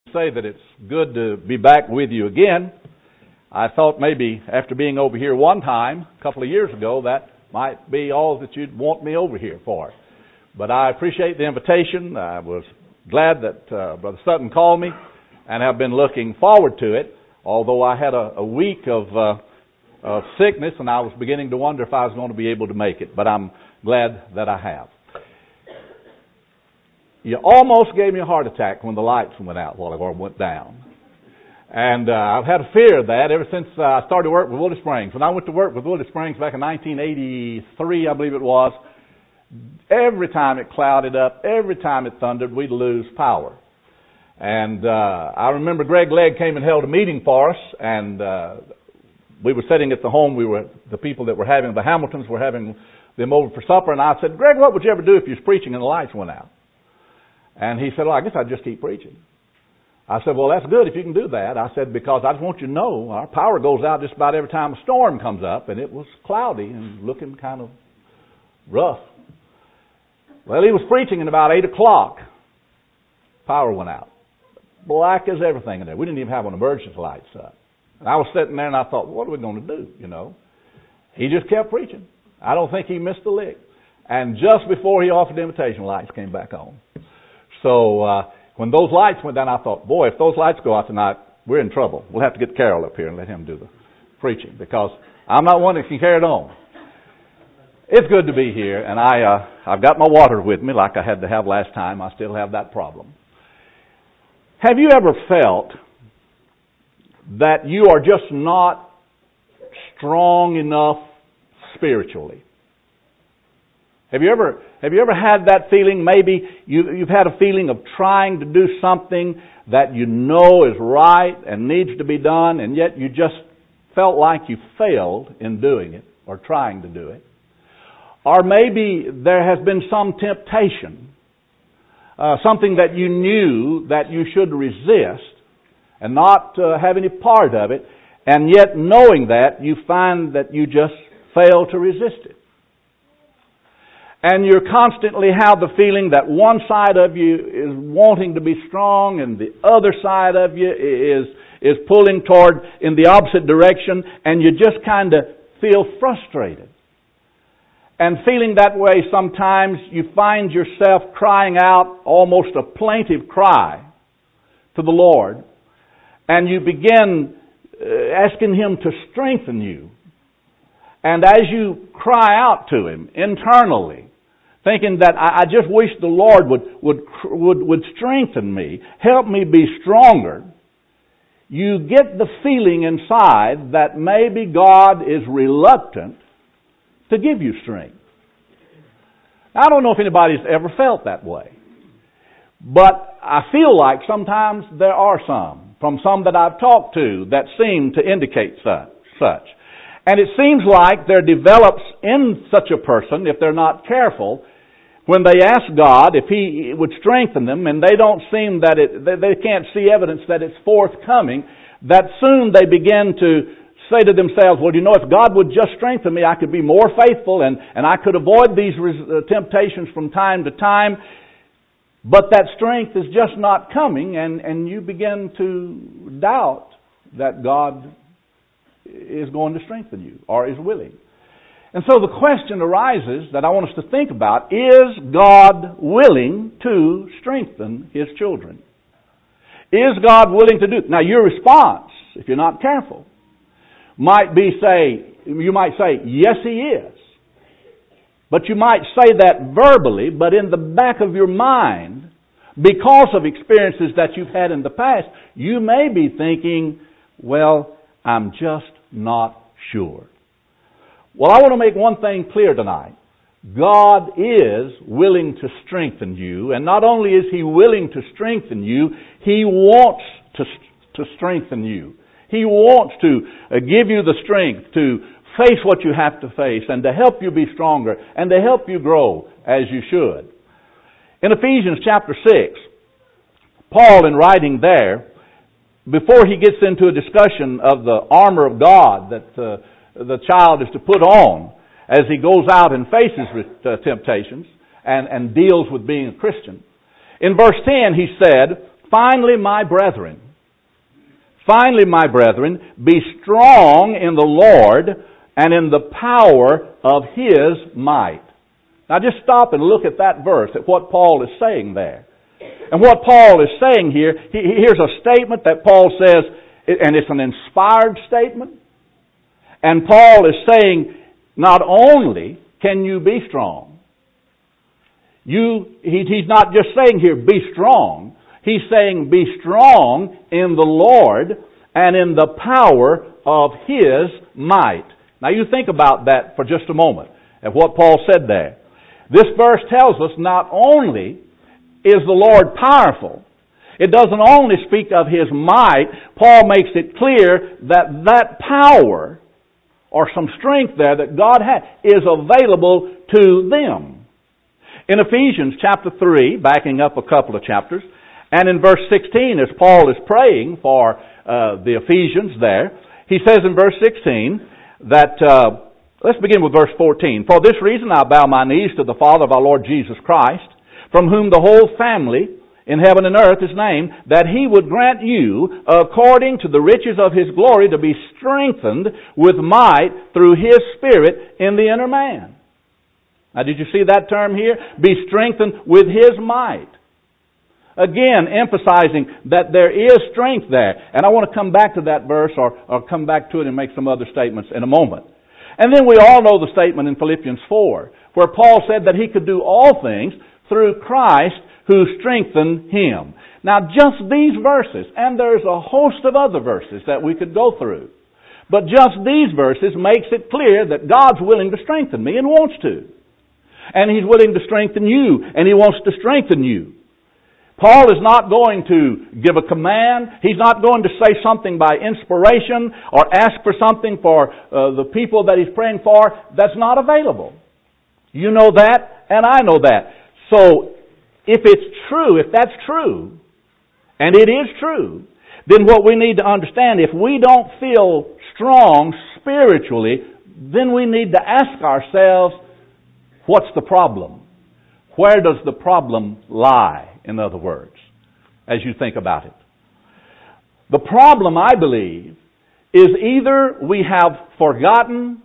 Say that it's good to be back with you again. I thought maybe after being over here one time, a couple of years ago, that might be all that you'd want me over here for. But I appreciate the invitation. I was glad that Brother Sutton called me, and have been looking forward to it, although I had a week of sickness, and I was beginning to wonder if I was going to be able to make it. But I'm glad that I have. You almost gave me a heart attack when the lights went out while I went down. And I've had a fear of that ever since I started work with Willow Springs. When I went to work with Willow Springs back in 1983, I believe it was, every time it clouded up, every time it thundered, we'd lose power. And I remember Greg Legg came and held a meeting for us, and we were sitting at the home. The people that were having, the Hamiltons were having them over for supper, and I said, Greg, what would you ever do if you was preaching and the lights went out? And he said, well, I guess I'd just keep preaching. I said, well, that's good if you can do that. I said, because I just want you to know our power goes out just about every time a storm comes up, and it was cloudy and looking kind of rough. Well, he was preaching, and about 8 o'clock, power went out. Black as everything in there. We didn't even have an emergency lights up. And I was sitting there, and I thought, what are we going to do, you know? He just kept preaching. I don't think he missed a lick. And just before he offered the invitation, lights came back on. So when those lights went down, I thought, boy, if those lights go out tonight, we're in trouble. We'll have to get Carol up here and let him do the preaching, because I'm not one that can carry it on. It's good to be here, and I've got my water with me like I had to have last time. I still have that problem. Have you ever felt that you are just not strong enough spiritually? Have you ever had that feeling? Maybe you've had a feeling of trying to do something that you know is right and needs to be done, and yet you just felt like you failed in doing it or trying to do it. Or maybe there has been some temptation, something that you knew that you should resist and not have any part of it, and yet knowing that, you find that you just fail to resist it. And you constantly have the feeling that one side of you is wanting to be strong and the other side of you is pulling toward in the opposite direction, and you just kind of feel frustrated. And feeling that way sometimes, you find yourself crying out almost a plaintive cry to the Lord, and you begin asking Him to strengthen you. And as you cry out to Him internally, thinking that I just wish the Lord would strengthen me, help me be stronger, you get the feeling inside that maybe God is reluctant to give you strength. I don't know if anybody's ever felt that way, but I feel like sometimes there are some, from some that I've talked to, that seem to indicate such. And it seems like there develops in such a person, if they're not careful, when they ask God if He would strengthen them, and they don't seem that they can't see evidence that it's forthcoming, that soon they begin to say to themselves, well, you know, if God would just strengthen me, I could be more faithful, and I could avoid these temptations from time to time. But that strength is just not coming, and you begin to doubt that God is going to strengthen you, or is willing. And so the question arises that I want us to think about, is God willing to strengthen His children? Is God willing to do it? Now your response, if you're not careful, might be you might say, yes, He is. But you might say that verbally, but in the back of your mind, because of experiences that you've had in the past, you may be thinking, well, I'm just not sure. Well, I want to make one thing clear tonight. God is willing to strengthen you, and not only is He willing to strengthen you, He wants to strengthen you. He wants to give you the strength to face what you have to face, and to help you be stronger, and to help you grow as you should. In Ephesians chapter 6, Paul, in writing there, before he gets into a discussion of the armor of God that the child is to put on as he goes out and faces temptations and deals with being a Christian, in verse 10 he said, Finally, my brethren, be strong in the Lord and in the power of His might. Now just stop and look at that verse, at what Paul is saying there. And what Paul is saying here, here's a statement that Paul says, and it's an inspired statement. And Paul is saying, not only can you be strong, he's not just saying here, be strong. He's saying, be strong in the Lord and in the power of His might. Now you think about that for just a moment, at what Paul said there. This verse tells us not only is the Lord powerful, it doesn't only speak of His might. Paul makes it clear that that power, or some strength there that God has, is available to them. In Ephesians chapter 3, backing up a couple of chapters, and in verse 16, as Paul is praying for the Ephesians there, he says in verse 16 that, let's begin with verse 14. For this reason I bow my knees to the Father of our Lord Jesus Christ, from whom the whole family in heaven and earth is named, that He would grant you, according to the riches of His glory, to be strengthened with might through His Spirit in the inner man. Now did you see that term here? Be strengthened with His might. Again, emphasizing that there is strength there. And I want to come back to that verse, or come back to it and make some other statements in a moment. And then we all know the statement in Philippians 4, where Paul said that he could do all things through Christ who strengthened him. Now just these verses, and there's a host of other verses that we could go through, but just these verses makes it clear that God's willing to strengthen me and wants to. And He's willing to strengthen you, and He wants to strengthen you. Paul is not going to give a command. He's not going to say something by inspiration or ask for something for the people that he's praying for that's not available. You know that, and I know that. So, if it's true, if that's true, and it is true, then what we need to understand, if we don't feel strong spiritually, then we need to ask ourselves, what's the problem? Where does the problem lie, in other words, as you think about it? The problem, I believe, is either we have forgotten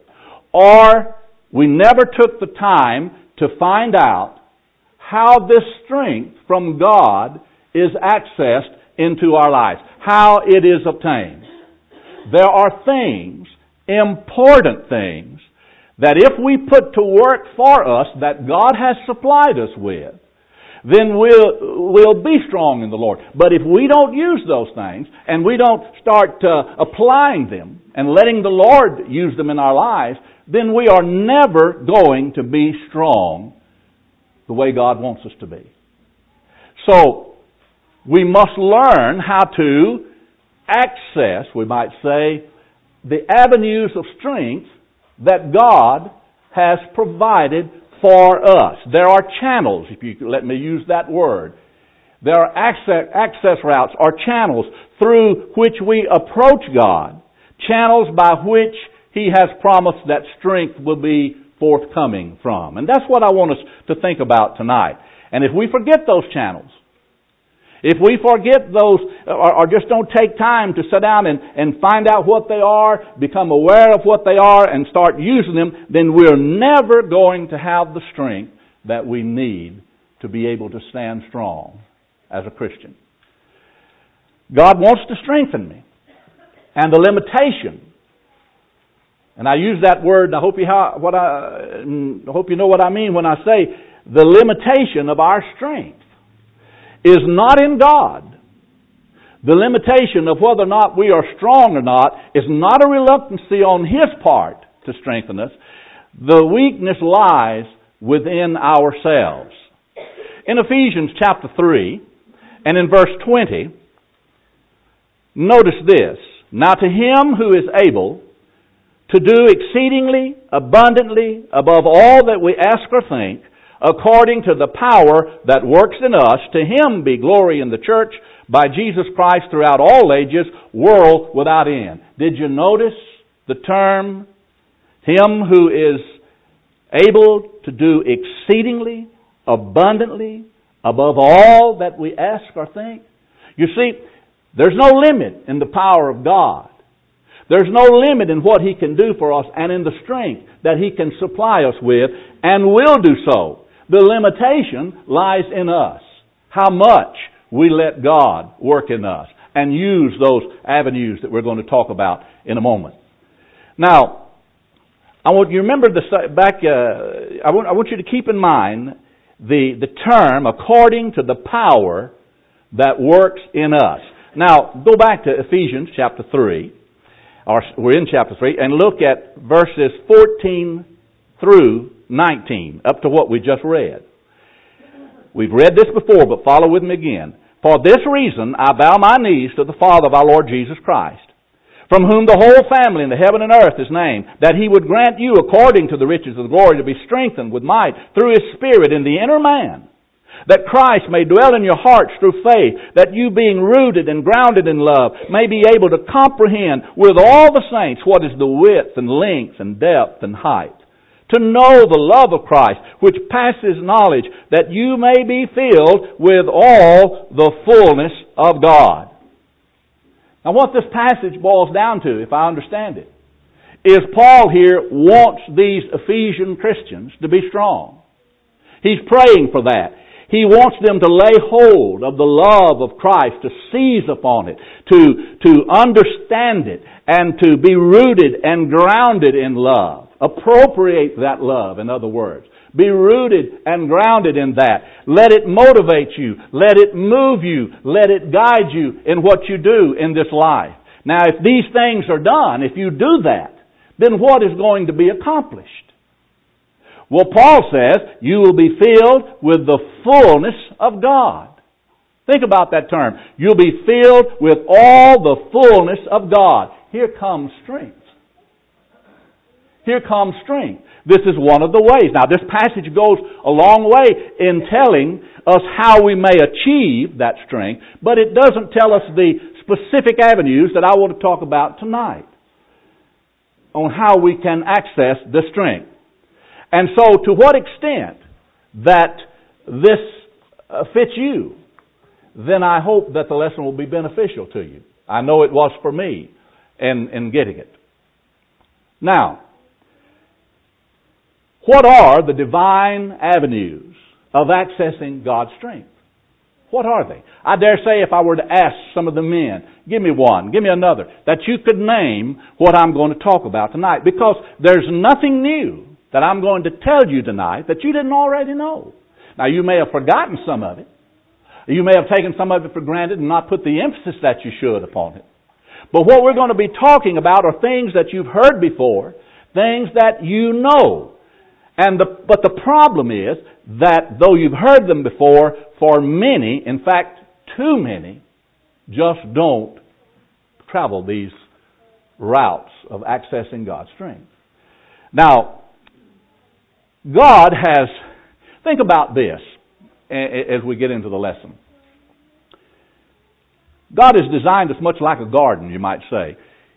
or we never took the time to find out how this strength from God is accessed into our lives, how it is obtained. There are things, important things, that if we put to work for us that God has supplied us with, then we'll be strong in the Lord. But if we don't use those things, and we don't start applying them and letting the Lord use them in our lives, then we are never going to be strong the way God wants us to be. So, we must learn how to access, we might say, the avenues of strength that God has provided for us. There are channels, if you let me use that word. There are access routes or channels through which we approach God. Channels by which He has promised that strength will be forthcoming from. And that's what I want us to think about tonight. And if we forget those channels, if we forget those, or just don't take time to sit down and find out what they are, become aware of what they are, and start using them, then we're never going to have the strength that we need to be able to stand strong as a Christian. God wants to strengthen me. And the limitation, and I use that word, I hope you know what I mean when I say the limitation of our strength is not in God. The limitation of whether or not we are strong or not is not a reluctancy on His part to strengthen us. The weakness lies within ourselves. In Ephesians chapter 3 and in verse 20, notice this. Now to Him who is able to do exceedingly abundantly above all that we ask or think, according to the power that works in us, to Him be glory in the church by Jesus Christ throughout all ages, world without end. Did you notice the term, Him who is able to do exceedingly abundantly above all that we ask or think? You see, there's no limit in the power of God. There's no limit in what He can do for us and in the strength that He can supply us with and will do so. The limitation lies in us. How much we let God work in us and use those avenues that we're going to talk about in a moment. Now, I want you to remember I want you to keep in mind the term according to the power that works in us. Now, go back to Ephesians chapter 3. We're in chapter 3, and look at verses 14 through 19, up to what we just read. We've read this before, but follow with me again. For this reason I bow my knees to the Father of our Lord Jesus Christ, from whom the whole family in the heaven and earth is named, that He would grant you, according to the riches of the glory, to be strengthened with might through His Spirit in the inner man, that Christ may dwell in your hearts through faith, that you being rooted and grounded in love may be able to comprehend with all the saints what is the width and length and depth and height, to know the love of Christ, which passes knowledge, that you may be filled with all the fullness of God. Now what this passage boils down to, if I understand it, is Paul here wants these Ephesian Christians to be strong. He's praying for that. He wants them to lay hold of the love of Christ, to seize upon it, to understand it, and to be rooted and grounded in love. Appropriate that love, in other words. Be rooted and grounded in that. Let it motivate you. Let it move you. Let it guide you in what you do in this life. Now, if these things are done, if you do that, then what is going to be accomplished? Well, Paul says, you will be filled with the fullness of God. Think about that term. You'll be filled with all the fullness of God. Here comes strength. Here comes strength. This is one of the ways. Now, this passage goes a long way in telling us how we may achieve that strength, but it doesn't tell us the specific avenues that I want to talk about tonight on how we can access the strength. And so, to what extent that this fits you, then I hope that the lesson will be beneficial to you. I know it was for me in getting it. Now, what are the divine avenues of accessing God's strength? What are they? I dare say if I were to ask some of the men, give me one, give me another, that you could name what I'm going to talk about tonight. Because there's nothing new that I'm going to tell you tonight that you didn't already know. Now, you may have forgotten some of it. You may have taken some of it for granted and not put the emphasis that you should upon it. But what we're going to be talking about are things that you've heard before, things that you know. But the problem is that though you've heard them before, for many, in fact, too many, just don't travel these routes of accessing God's strength. Now, God has, think about this as we get into the lesson. God has designed us much like a garden, you might say.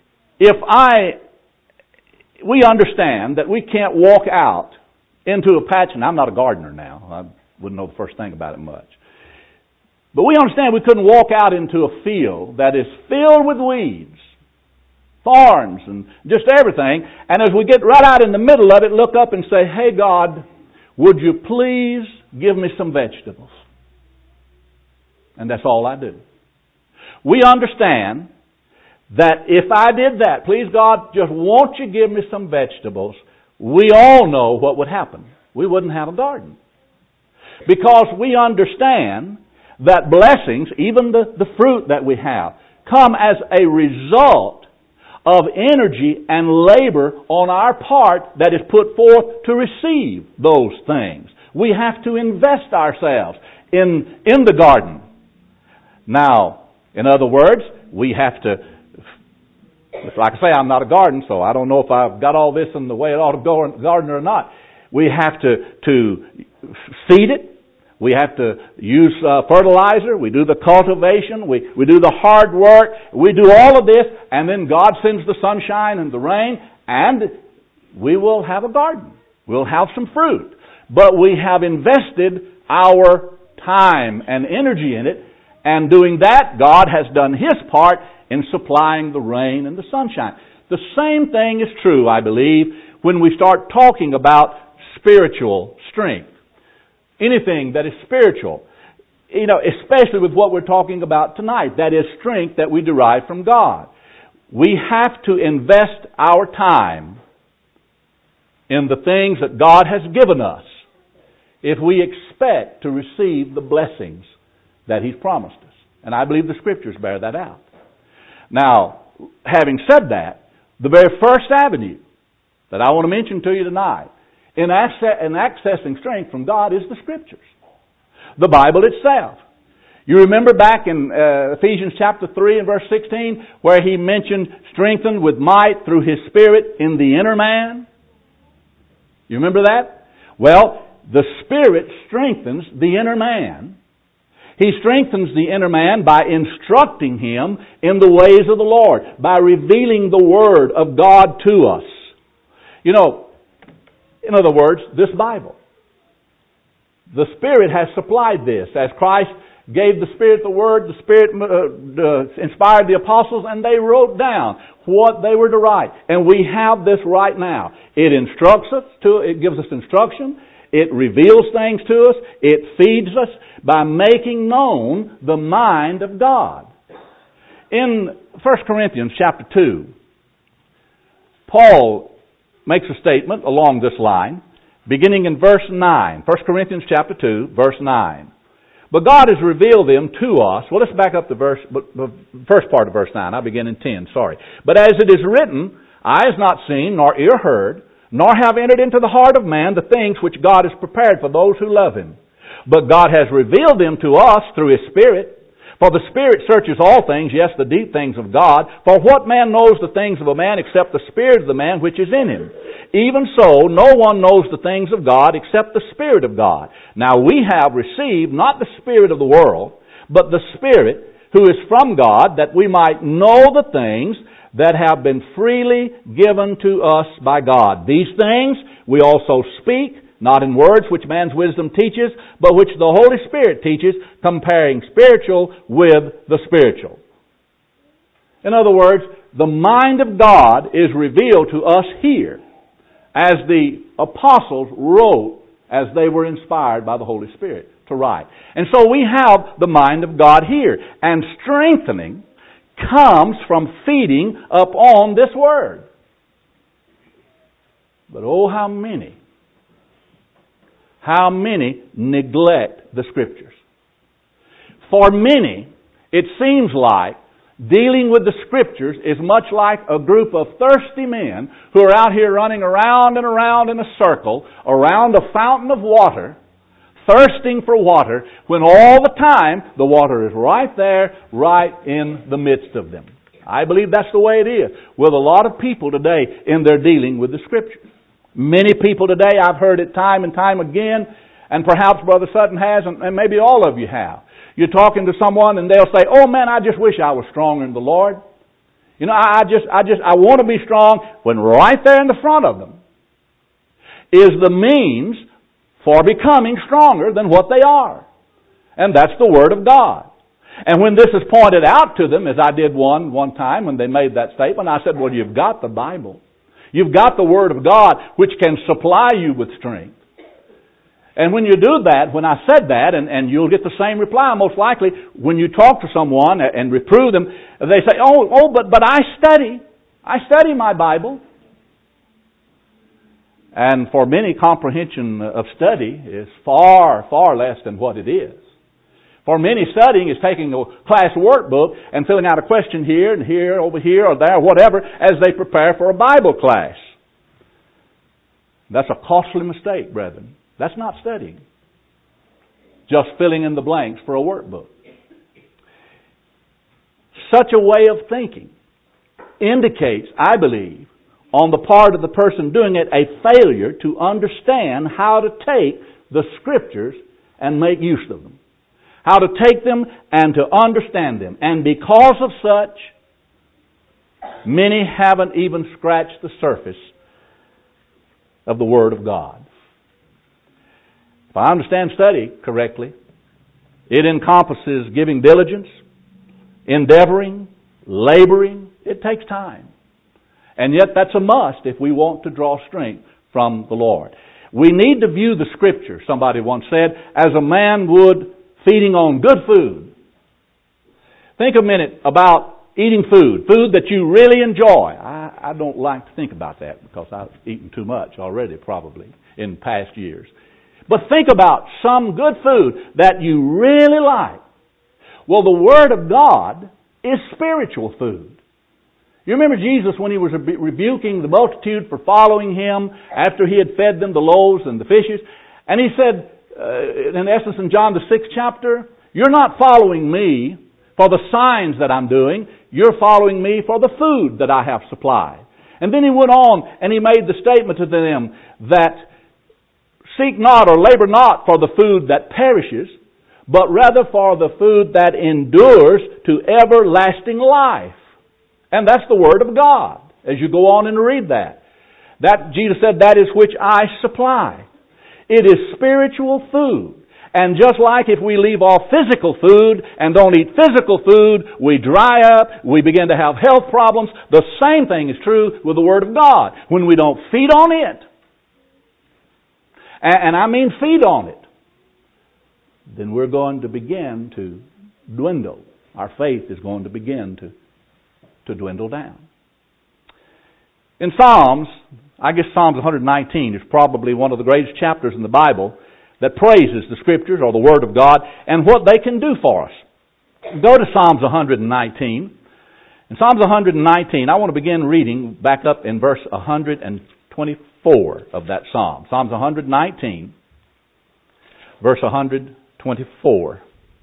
We understand that we can't walk out into a patch, and I'm not a gardener now, I wouldn't know the first thing about it much. But we understand we couldn't walk out into a field that is filled with weeds, thorns, and just everything, and as we get right out in the middle of it, look up and say, hey God, would you please give me some vegetables? And that's all I do. We understand that if I did that, please God, just won't you give me some vegetables, we all know what would happen. We wouldn't have a garden. Because we understand that blessings, even the fruit that we have, come as a result of energy and labor on our part that is put forth to receive those things. We have to invest ourselves in the garden. Now, in other words, we have to, like I say, I'm not a garden, so I don't know if I've got all this in the way it ought to go in the garden or not. We have to seed it. We have to use fertilizer. We do the cultivation. We do the hard work. We do all of this, and then God sends the sunshine and the rain, and we will have a garden. We'll have some fruit. But we have invested our time and energy in it, And doing that, God has done His part in supplying the rain and the sunshine. The same thing is true, I believe, when we start talking about spiritual strength. Anything that is spiritual. Especially with what we're talking about tonight. That is strength that we derive from God. We have to invest our time in the things that God has given us if we expect to receive the blessings that He's promised us. And I believe the Scriptures bear that out. Now, having said that, the very first avenue that I want to mention to you tonight in accessing strength from God is the Scriptures. The Bible itself. You remember back in Ephesians chapter 3 and verse 16 where he mentioned strengthened with might through His Spirit in the inner man? You remember that? Well, the Spirit strengthens the inner man. He strengthens the inner man by instructing him in the ways of the Lord, by revealing the Word of God to us. In other words, this Bible. The Spirit has supplied this. As Christ gave the Spirit the Word, the Spirit inspired the apostles, and they wrote down what they were to write. And we have this right now. It instructs us, it gives us instruction. It reveals things to us. It feeds us by making known the mind of God. In 1 Corinthians chapter 2, Paul makes a statement along this line, beginning in verse 9. 1 Corinthians chapter 2, verse 9. But God has revealed them to us. Well, let's back up the first part of verse 9. I'll begin in 10, sorry. But as it is written, eye has not seen, nor ear heard, nor have entered into the heart of man the things which God has prepared for those who love Him. But God has revealed them to us through His Spirit. For the Spirit searches all things, yes, the deep things of God. For what man knows the things of a man except the Spirit of the man which is in him? Even so, no one knows the things of God except the Spirit of God. Now we have received not the spirit of the world, but the Spirit who is from God, that we might know the things that have been freely given to us by God. These things we also speak, not in words which man's wisdom teaches, but which the Holy Spirit teaches, comparing spiritual with the spiritual. In other words, the mind of God is revealed to us here, as the apostles wrote as they were inspired by the Holy Spirit to write. And so we have the mind of God here. And strengthening comes from feeding upon this Word. But oh, how many neglect the Scriptures. For many, it seems like dealing with the Scriptures is much like a group of thirsty men who are out here running around and around in a circle around a fountain of water, thirsting for water, when all the time the water is right there, right in the midst of them. I believe that's the way it is with a lot of people today in their dealing with the Scriptures. Many people today, I've heard it time and time again, and perhaps Brother Sutton has, and maybe all of you have. You're talking to someone and they'll say, "Oh man, I just wish I was stronger in the Lord. I want to be strong," when right there in the front of them is the means for becoming stronger than what they are. And that's the Word of God. And when this is pointed out to them, as I did one time when they made that statement, I said, "Well, you've got the Bible. You've got the Word of God, which can supply you with strength." And when you do that, when I said that, and you'll get the same reply most likely, when you talk to someone and reprove them, they say, but I study my Bible. And for many, comprehension of study is far, far less than what it is. For many, studying is taking a class workbook and filling out a question here and here, over here or there, whatever, as they prepare for a Bible class. That's a costly mistake, brethren. That's not studying. Just filling in the blanks for a workbook. Such a way of thinking indicates, I believe, on the part of the person doing it, a failure to understand how to take the Scriptures and make use of them. How to take them and to understand them. And because of such, many haven't even scratched the surface of the Word of God. If I understand study correctly, It encompasses giving diligence, endeavoring, laboring. It takes time. And yet that's a must if we want to draw strength from the Lord. We need to view the Scripture, somebody once said, as a man would feeding on good food. Think a minute about eating food that you really enjoy. I don't like to think about that because I've eaten too much already probably in past years. But think about some good food that you really like. Well, the Word of God is spiritual food. You remember Jesus when He was rebuking the multitude for following Him after He had fed them the loaves and the fishes. And He said, in essence in John the 6th chapter, you're not following Me for the signs that I'm doing. You're following Me for the food that I have supplied. And then He went on and He made the statement to them that seek not or labor not for the food that perishes, but rather for the food that endures to everlasting life. And that's the Word of God, as you go on and read that. That Jesus said, that is which I supply. It is spiritual food. And just like if we leave off physical food and don't eat physical food, we dry up, we begin to have health problems. The same thing is true with the Word of God. When we don't feed on it, and I mean feed on it, then we're going to begin to dwindle. Our faith is going to begin to dwindle down. In Psalms, I guess Psalms 119 is probably one of the greatest chapters in the Bible that praises the Scriptures or the Word of God and what they can do for us. Go to Psalms 119. In Psalms 119, I want to begin reading back up in verse 124 of that Psalm. Psalms 119, verse 124.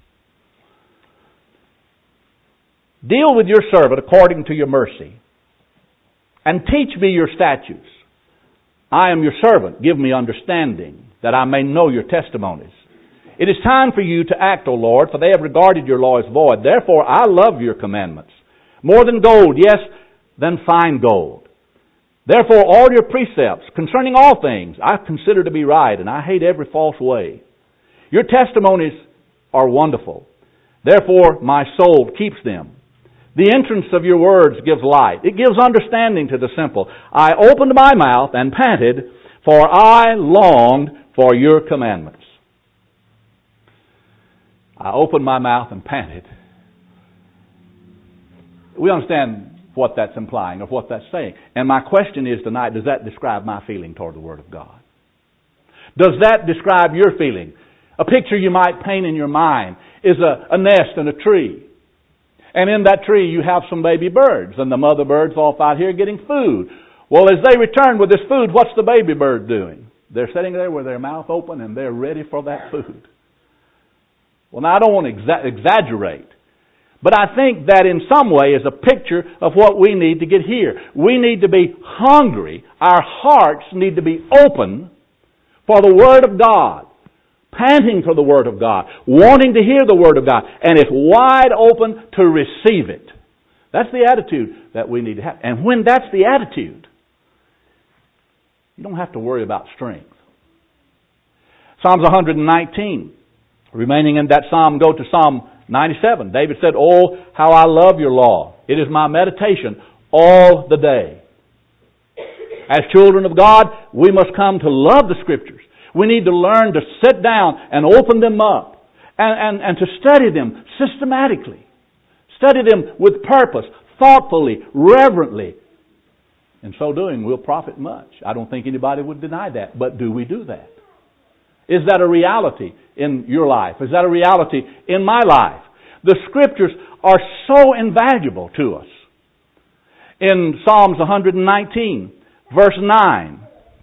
Deal with your servant according to your mercy, and teach me your statutes. I am your servant. Give me understanding, that I may know your testimonies. It is time for you to act, O Lord, for they have regarded your law as void. Therefore I love your commandments, more than gold, yes, than fine gold. Therefore all your precepts concerning all things I consider to be right, and I hate every false way. Your testimonies are wonderful. Therefore my soul keeps them. The entrance of your words gives light. It gives understanding to the simple. I opened my mouth and panted, for I longed for your commandments. I opened my mouth and panted. We understand what that's implying or what that's saying. And my question is tonight, does that describe my feeling toward the Word of God? Does that describe your feeling? A picture you might paint in your mind is a nest in a tree. And in that tree you have some baby birds, and the mother bird's off out here getting food. Well, as they return with this food, what's the baby bird doing? They're sitting there with their mouth open and they're ready for that food. Well, now I don't want to exaggerate, but I think that in some way is a picture of what we need to get here. We need to be hungry. Our hearts need to be open for the Word of God. Panting for the Word of God, wanting to hear the Word of God, and it's wide open to receive it. That's the attitude that we need to have. And when that's the attitude, you don't have to worry about strength. Psalms 119. Remaining in that psalm, go to Psalm 97. David said, oh, how I love your law. It is my meditation all the day. As children of God, we must come to love the Scriptures. We need to learn to sit down and open them up and to study them systematically. Study them with purpose, thoughtfully, reverently. In so doing, we'll profit much. I don't think anybody would deny that. But do we do that? Is that a reality in your life? Is that a reality in my life? The Scriptures are so invaluable to us. In Psalms 119, verse 9,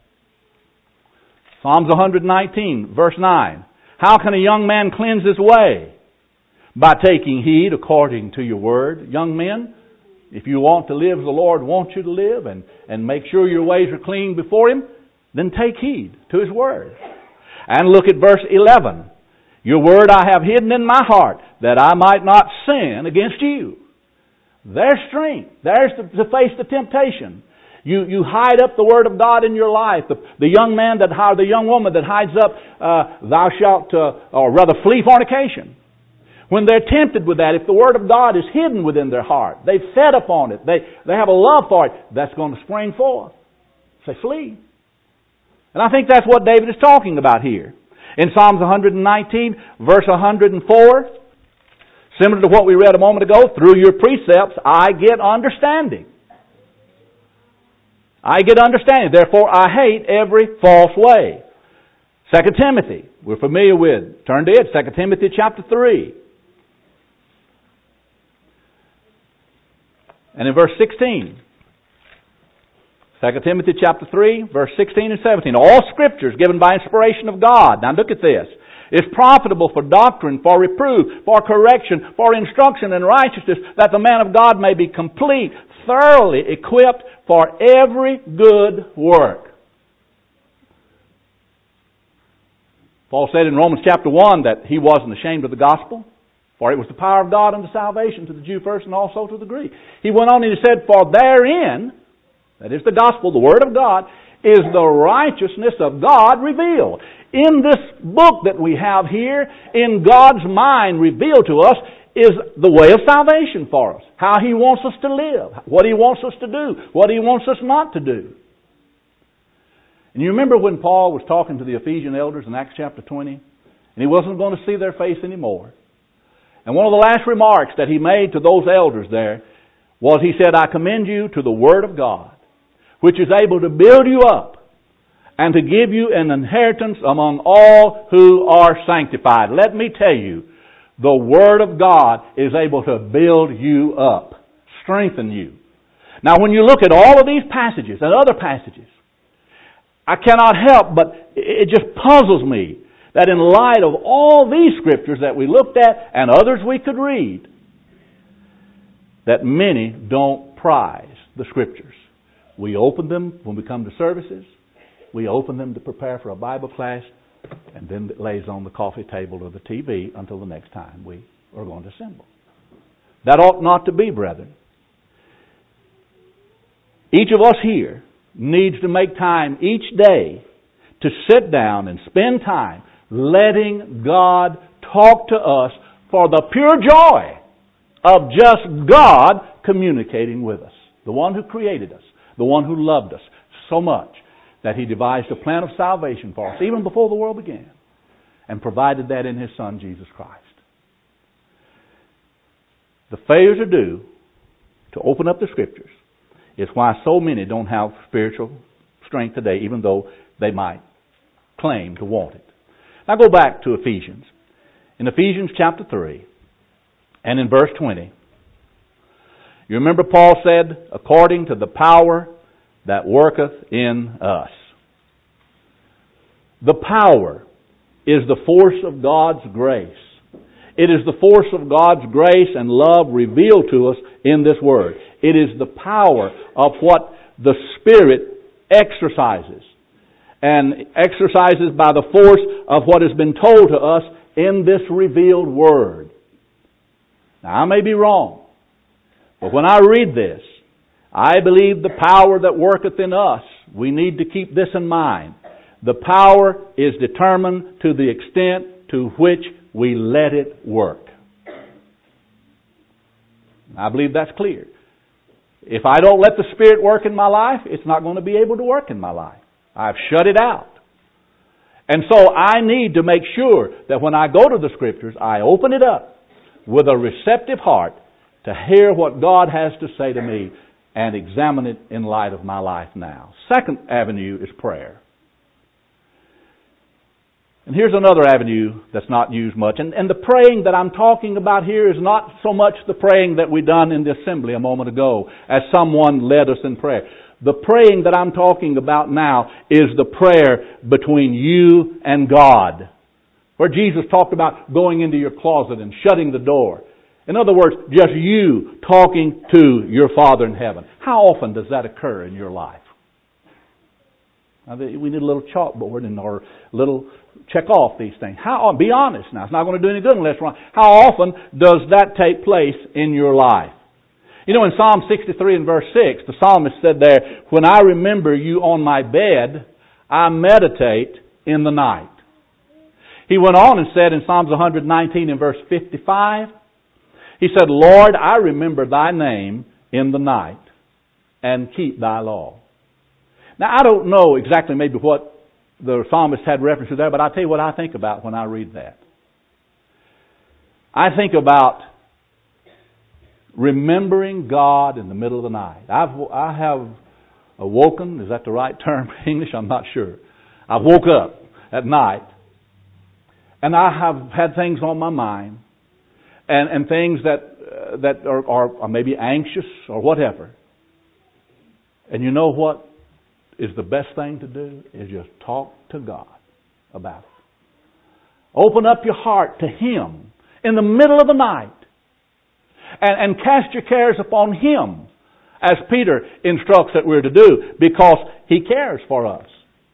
Psalms 119, verse 9. How can a young man cleanse his way? By taking heed according to your word. Young men, if you want to live as the Lord wants you to live and make sure your ways are clean before Him, then take heed to His word. And look at verse 11. Your word I have hidden in my heart, that I might not sin against you. There's strength. There's to face the temptation. You hide up the Word of God in your life. The young man the young woman that hides up, thou shalt, or rather flee fornication. When they're tempted with that, if the Word of God is hidden within their heart, they've fed upon it, they have a love for it, that's going to spring forth. Say, flee. And I think that's what David is talking about here. In Psalms 119, verse 104, similar to what we read a moment ago, through your precepts I get understanding. I get understanding. Therefore I hate every false way. 2 Timothy, we're familiar with. Turn to it, 2 Timothy chapter 3. And in verse 16. 2 Timothy chapter 3, verse 16 and 17. All Scripture is given by inspiration of God. Now look at this. It's profitable for doctrine, for reproof, for correction, for instruction in righteousness, that the man of God may be complete, thoroughly equipped for every good work. Paul said in Romans chapter 1 that he wasn't ashamed of the gospel, for it was the power of God unto salvation to the Jew first and also to the Greek. He went on and he said, for therein, that is the gospel, the Word of God, is the righteousness of God revealed. In this book that we have here, in God's mind revealed to us, is the way of salvation for us. How He wants us to live. What He wants us to do. What He wants us not to do. And you remember when Paul was talking to the Ephesian elders in Acts chapter 20? And he wasn't going to see their face anymore. And one of the last remarks that he made to those elders there was he said, I commend you to the Word of God, which is able to build you up and to give you an inheritance among all who are sanctified. Let me tell you, the Word of God is able to build you up, strengthen you. Now when you look at all of these passages and other passages, I cannot help but it just puzzles me that in light of all these Scriptures that we looked at and others we could read, that many don't prize the Scriptures. We open them when we come to services. We open them to prepare for a Bible class, and then it lays on the coffee table or the TV until the next time we are going to assemble. That ought not to be, brethren. Each of us here needs to make time each day to sit down and spend time letting God talk to us for the pure joy of just God communicating with us. The one who created us. The one who loved us so much that He devised a plan of salvation for us even before the world began and provided that in His Son, Jesus Christ. The failure to do, to open up the Scriptures, is why so many don't have spiritual strength today, even though they might claim to want it. Now go back to Ephesians. In Ephesians chapter 3 and in verse 20, you remember Paul said, according to the power that worketh in us. The power is the force of God's grace. It is the force of God's grace and love revealed to us in this Word. It is the power of what the Spirit exercises. And exercises by the force of what has been told to us in this revealed Word. Now I may be wrong, but when I read this, I believe the power that worketh in us, we need to keep this in mind. The power is determined to the extent to which we let it work. I believe that's clear. If I don't let the Spirit work in my life, it's not going to be able to work in my life. I've shut it out. And so I need to make sure that when I go to the Scriptures, I open it up with a receptive heart to hear what God has to say to me and examine it in light of my life now. Second avenue is prayer. And here's another avenue that's not used much. And the praying that I'm talking about here is not so much the praying that we done in the assembly a moment ago as someone led us in prayer. The praying that I'm talking about now is the prayer between you and God. Where Jesus talked about going into your closet and shutting the door. In other words, just you talking to your Father in heaven. How often does that occur in your life? Now, we need a little chalkboard and or a little check off these things. Be honest now. It's not going to do any good unless we're honest. How often does that take place in your life? You know, in Psalm 63 and verse 6, the psalmist said there, when I remember you on my bed, I meditate in the night. He went on and said in Psalms 119 in verse 55, he said, Lord, I remember Thy name in the night and keep Thy law. Now, I don't know exactly maybe what the psalmist had reference to there, but I'll tell you what I think about when I read that. I think about remembering God in the middle of the night. I have awoken, is that the right term in English? I'm not sure. I woke up at night, and I have had things on my mind, and things that are maybe anxious or whatever. And you know what is the best thing to do? Is just talk to God about it. Open up your heart to Him in the middle of the night. And cast your cares upon Him, as Peter instructs that we're to do, because He cares for us.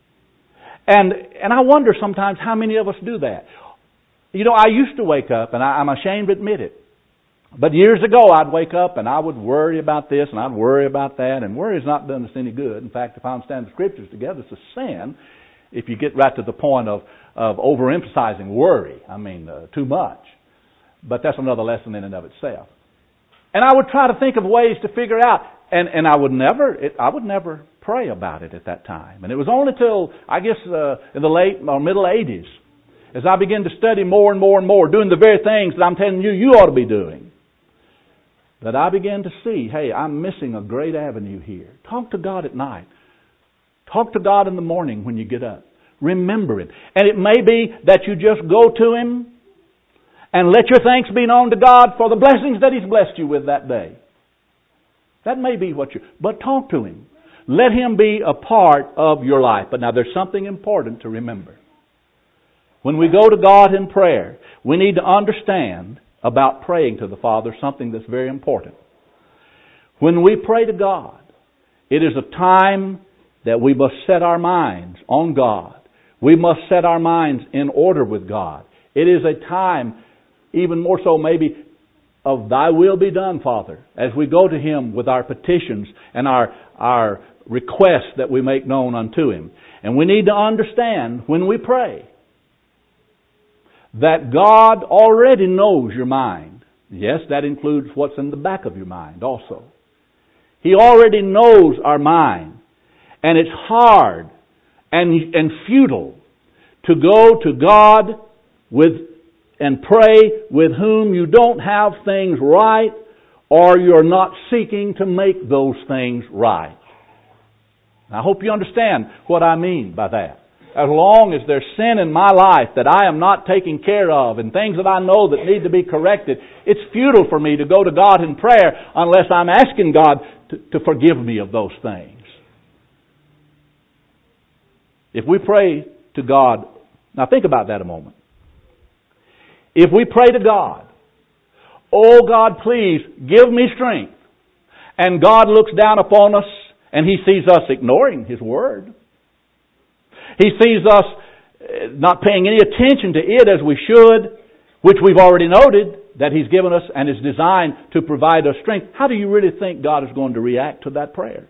And I wonder sometimes how many of us do that. You know, I used to wake up, and I'm ashamed to admit it, but years ago I'd wake up and I would worry about this and I'd worry about that, and worry's not done us any good. In fact, if I understand the Scriptures together, it's a sin if you get right to the point of overemphasizing worry. I mean, too much. But that's another lesson in and of itself. And I would try to think of ways to figure out, and I would never pray about it at that time. And it was only till, I guess, in the late or middle 80s, as I began to study more and more and more, doing the very things that I'm telling you ought to be doing, that I began to see, hey, I'm missing a great avenue here. Talk to God at night. Talk to God in the morning when you get up. Remember it. And it may be that you just go to Him and let your thanks be known to God for the blessings that He's blessed you with that day. That may be what but talk to Him. Let Him be a part of your life. But now there's something important to remember. When we go to God in prayer, we need to understand about praying to the Father something that's very important. When we pray to God, it is a time that we must set our minds on God. We must set our minds in order with God. It is a time, even more so maybe, of Thy will be done, Father, as we go to Him with our petitions and our requests that we make known unto Him. And we need to understand when we pray that God already knows your mind. Yes, that includes what's in the back of your mind also. He already knows our mind. And it's hard and futile to go to God and pray with whom you don't have things right, or you're not seeking to make those things right. I hope you understand what I mean by that. As long as there's sin in my life that I am not taking care of and things that I know that need to be corrected, it's futile for me to go to God in prayer unless I'm asking God to forgive me of those things. If we pray to God, now think about that a moment. If we pray to God, oh God, please give me strength, and God looks down upon us and He sees us ignoring His Word. He sees us not paying any attention to it as we should, which we've already noted that He's given us and is designed to provide us strength. How do you really think God is going to react to that prayer?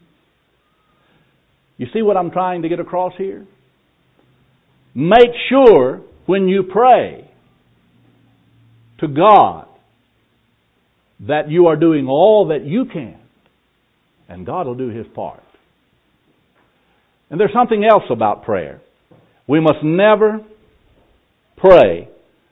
You see what I'm trying to get across here? Make sure when you pray to God that you are doing all that you can, and God will do His part. And there's something else about prayer. We must never pray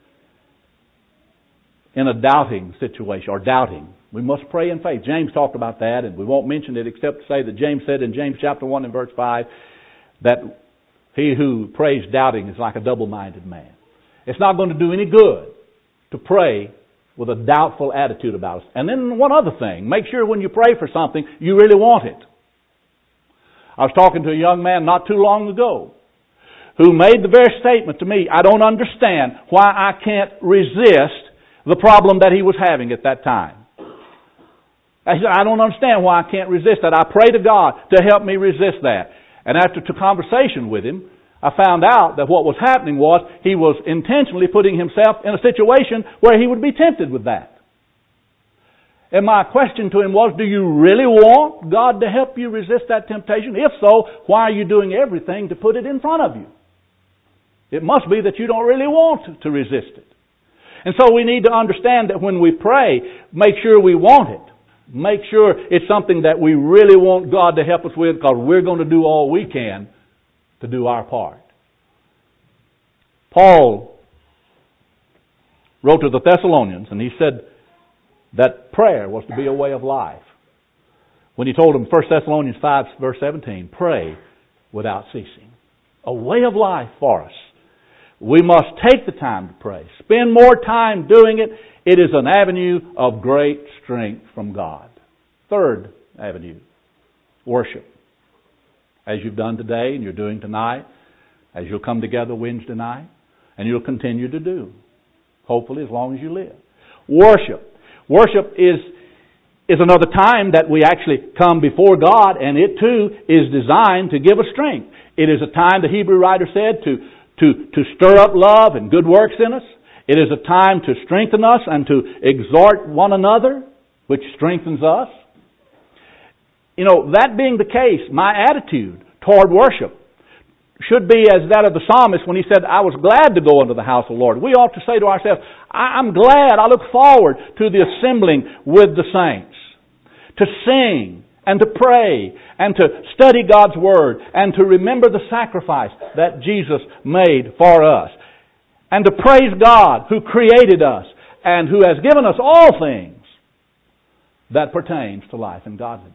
in a doubting situation, or doubting. We must pray in faith. James talked about that, and we won't mention it except to say that James said in James chapter 1 and verse 5 that he who prays doubting is like a double-minded man. It's not going to do any good to pray with a doubtful attitude about it. And then one other thing, make sure when you pray for something, you really want it. I was talking to a young man not too long ago who made the very statement to me, I don't understand why I can't resist the problem that he was having at that time. I said, I don't understand why I can't resist that. I pray to God to help me resist that. And after a conversation with him, I found out that what was happening was he was intentionally putting himself in a situation where he would be tempted with that. And my question to him was, do you really want God to help you resist that temptation? If so, why are you doing everything to put it in front of you? It must be that you don't really want to resist it. And so we need to understand that when we pray, make sure we want it. Make sure it's something that we really want God to help us with, because we're going to do all we can to do our part. Paul wrote to the Thessalonians, and he said that prayer was to be a way of life. When he told them, 1 Thessalonians 5, verse 17, pray without ceasing. A way of life for us. We must take the time to pray. Spend more time doing it. It is an avenue of great strength from God. Third avenue, worship. As you've done today and you're doing tonight, as you'll come together Wednesday night, and you'll continue to do, hopefully as long as you live. Worship. Worship is another time that we actually come before God, and it too is designed to give us strength. It is a time, the Hebrew writer said, to stir up love and good works in us. It is a time to strengthen us and to exhort one another, which strengthens us. You know, that being the case, my attitude toward worship should be as that of the psalmist when he said, I was glad to go into the house of the Lord. We ought to say to ourselves, I'm glad, I look forward to the assembling with the saints, to sing and to pray and to study God's Word and to remember the sacrifice that Jesus made for us, and to praise God who created us and who has given us all things that pertains to life and godliness.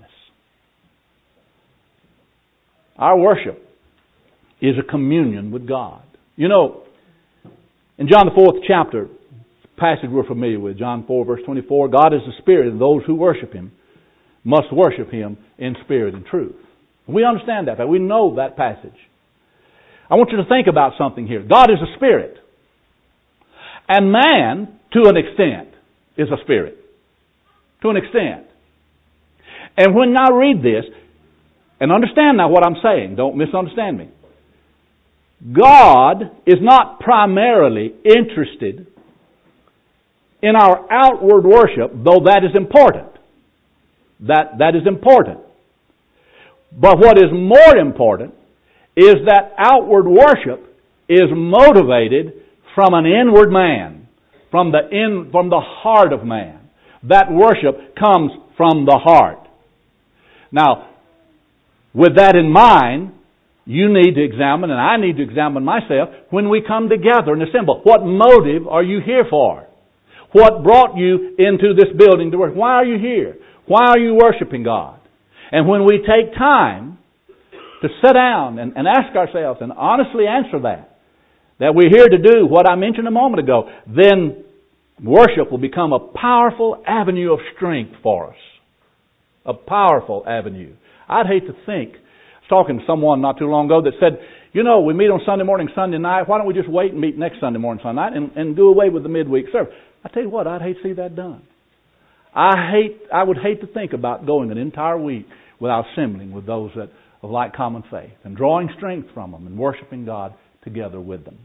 Our worship is a communion with God. You know, in John the 4th chapter, passage we're familiar with, John 4 verse 24, God is the Spirit, and those who worship Him must worship Him in spirit and truth. We understand that. We know that passage. I want you to think about something here. God is a spirit. And man, to an extent, is a spirit. To an extent. And when I read this, and understand now what I'm saying, don't misunderstand me. God is not primarily interested in our outward worship, though that is important. That is important. But what is more important is that outward worship is motivated from an inward man, from the heart of man. That worship comes from the heart. Now, with that in mind, you need to examine, and I need to examine myself, when we come together and assemble. What motive are you here for? What brought you into this building to worship? Why are you here? Why are you worshiping God? And when we take time to sit down and ask ourselves and honestly answer that we're here to do what I mentioned a moment ago, then worship will become a powerful avenue of strength for us. A powerful avenue. I'd hate to think, I was talking to someone not too long ago that said, you know, we meet on Sunday morning, Sunday night, why don't we just wait and meet next Sunday morning, Sunday night, and do away with the midweek service? I tell you what, I'd hate to see that done. I would hate to think about going an entire week without assembling with those that of like common faith and drawing strength from them and worshiping God together with them.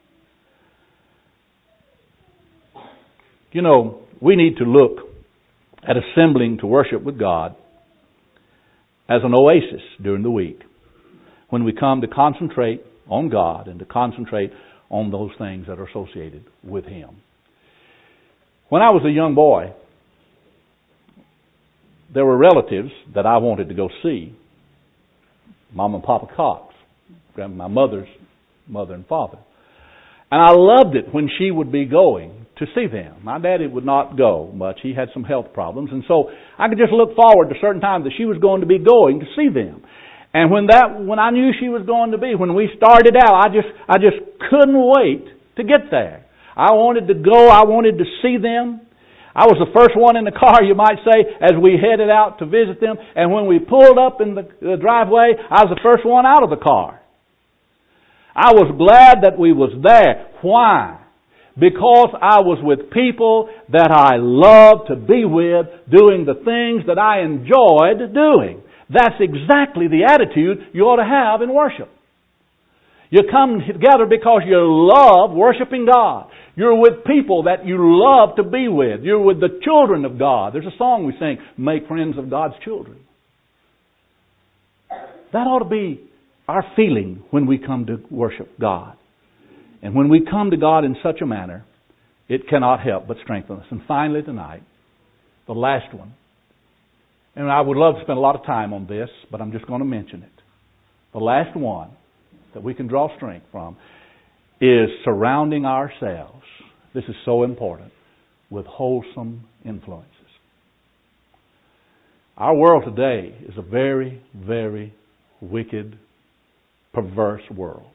You know, we need to look at assembling to worship with God as an oasis during the week when we come to concentrate on God and to concentrate on those things that are associated with Him. When I was a young boy, there were relatives that I wanted to go see. Mom and Papa Cox, my mother's mother and father. And I loved it when she would be going to see them. My daddy would not go much. He had some health problems. And so I could just look forward to certain times that she was going to be going to see them. And when I knew she was going to be, when we started out, I just couldn't wait to get there. I wanted to go. I wanted to see them. I was the first one in the car, you might say, as we headed out to visit them. And when we pulled up in the driveway, I was the first one out of the car. I was glad that we was there. Why? Because I was with people that I loved to be with, doing the things that I enjoyed doing. That's exactly the attitude you ought to have in worship. You come together because you love worshiping God. You're with people that you love to be with. You're with the children of God. There's a song we sing, Make Friends of God's Children. That ought to be our feeling when we come to worship God. And when we come to God in such a manner, it cannot help but strengthen us. And finally tonight, the last one. And I would love to spend a lot of time on this, but I'm just going to mention it. The last one that we can draw strength from is surrounding ourselves, this is so important, with wholesome influences. Our world today is a very, very wicked, perverse world.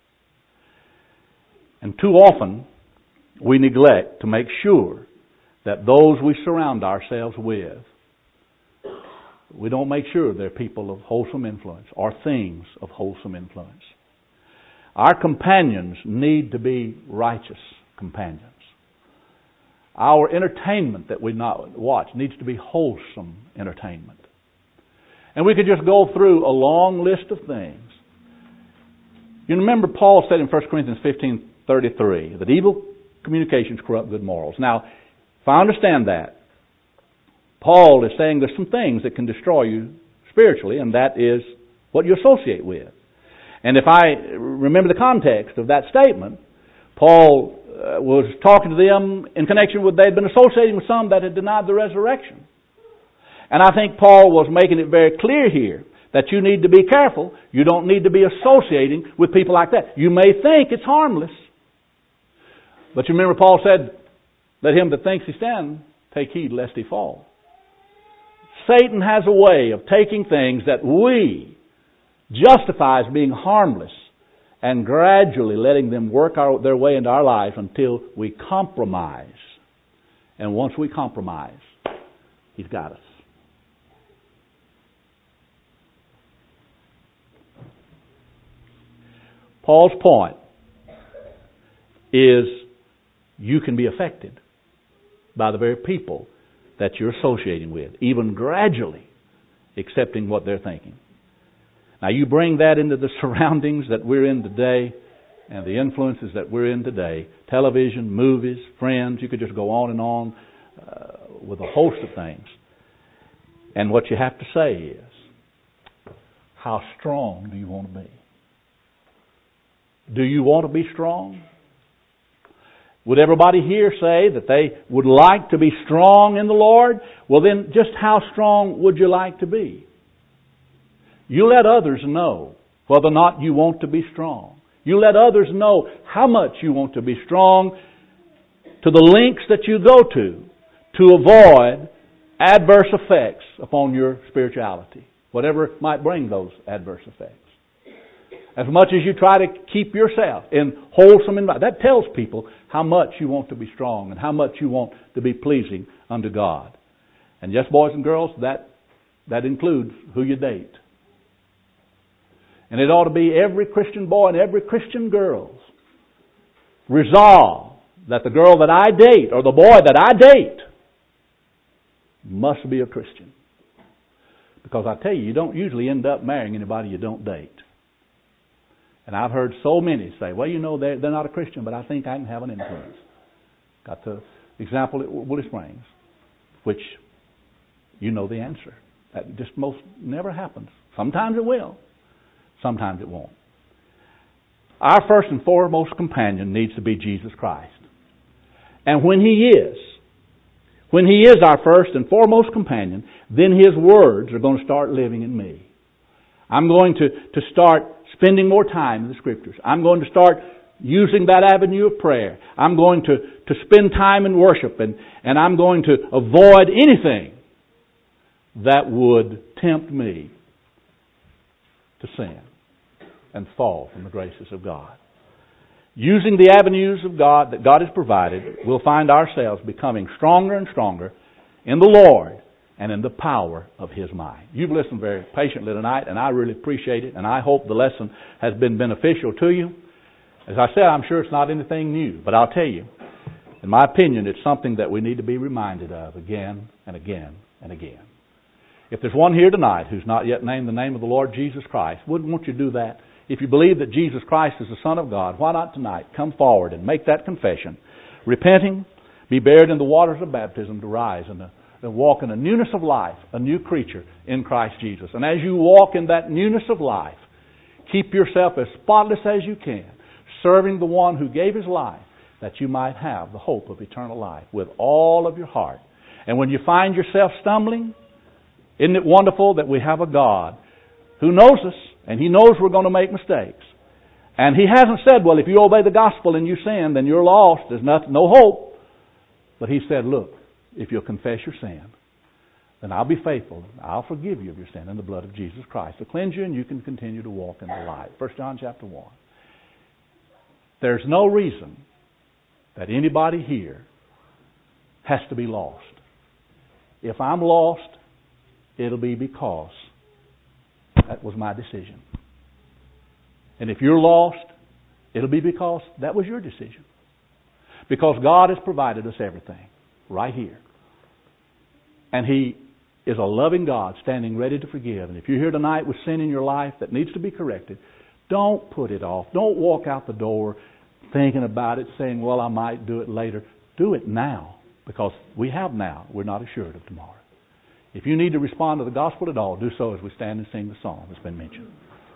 And too often, we neglect to make sure that those we surround ourselves with, we don't make sure they're people of wholesome influence or things of wholesome influence. Our companions need to be righteous companions. Our entertainment that we watch needs to be wholesome entertainment. And we could just go through a long list of things. You remember Paul said in 1 Corinthians 15:33 that evil communications corrupt good morals. Now, if I understand that, Paul is saying there's some things that can destroy you spiritually, and that is what you associate with. And if I remember the context of that statement, Paul was talking to them in connection with they'd been associating with some that had denied the resurrection. And I think Paul was making it very clear here that you need to be careful. You don't need to be associating with people like that. You may think it's harmless. But you remember Paul said, let him that thinks he stands take heed lest he fall. Satan has a way of taking things that we justify as being harmless and gradually letting them work their way into our lives until we compromise. And once we compromise, he's got us. Paul's point is you can be affected by the very people that you're associating with, even gradually accepting what they're thinking. Now you bring that into the surroundings that we're in today and the influences that we're in today, television, movies, friends, you could just go on and on with a host of things. And what you have to say is, how strong do you want to be? Do you want to be strong? Would everybody here say that they would like to be strong in the Lord? Well then, just how strong would you like to be? You let others know whether or not you want to be strong. You let others know how much you want to be strong to the lengths that you go to avoid adverse effects upon your spirituality, whatever might bring those adverse effects. As much as you try to keep yourself in wholesome environment, that tells people how much you want to be strong and how much you want to be pleasing unto God. And yes, boys and girls, that includes who you date. And it ought to be every Christian boy and every Christian girl's resolve that the girl that I date or the boy that I date must be a Christian. Because I tell you, you don't usually end up marrying anybody you don't date. And I've heard so many say, well, you know, they're not a Christian, but I think I can have an influence. Got the example at Willow Springs, which you know the answer. That just most never happens. Sometimes it will. Sometimes it won't. Our first and foremost companion needs to be Jesus Christ. And when He is our first and foremost companion, then His words are going to start living in me. I'm going to start spending more time in the Scriptures. I'm going to start using that avenue of prayer. I'm going to spend time in worship, and I'm going to avoid anything that would tempt me to sin and fall from the graces of God. Using the avenues of God that God has provided, we'll find ourselves becoming stronger and stronger in the Lord and in the power of His might. You've listened very patiently tonight, and I really appreciate it, and I hope the lesson has been beneficial to you. As I said, I'm sure it's not anything new, but I'll tell you, in my opinion, it's something that we need to be reminded of again and again and again. If there's one here tonight who's not yet named the name of the Lord Jesus Christ, won't you do that? If you believe that Jesus Christ is the Son of God, why not tonight come forward and make that confession, repenting, be buried in the waters of baptism to rise and walk in a newness of life, a new creature in Christ Jesus. And as you walk in that newness of life, keep yourself as spotless as you can, serving the one who gave His life that you might have the hope of eternal life with all of your heart. And when you find yourself stumbling, isn't it wonderful that we have a God who knows us, and He knows we're going to make mistakes. And He hasn't said, well, if you obey the gospel and you sin, then you're lost. There's no hope. But He said, look, if you'll confess your sin, then I'll be faithful. I'll forgive you of your sin in the blood of Jesus Christ to cleanse you, and you can continue to walk in the light. 1 John chapter 1. There's no reason that anybody here has to be lost. If I'm lost, it'll be because that was my decision. And if you're lost, it'll be because that was your decision. Because God has provided us everything right here. And He is a loving God standing ready to forgive. And if you're here tonight with sin in your life that needs to be corrected, don't put it off. Don't walk out the door thinking about it, saying, well, I might do it later. Do it now, because we have now. We're not assured of tomorrow. If you need to respond to the gospel at all, do so as we stand and sing the song that's been mentioned.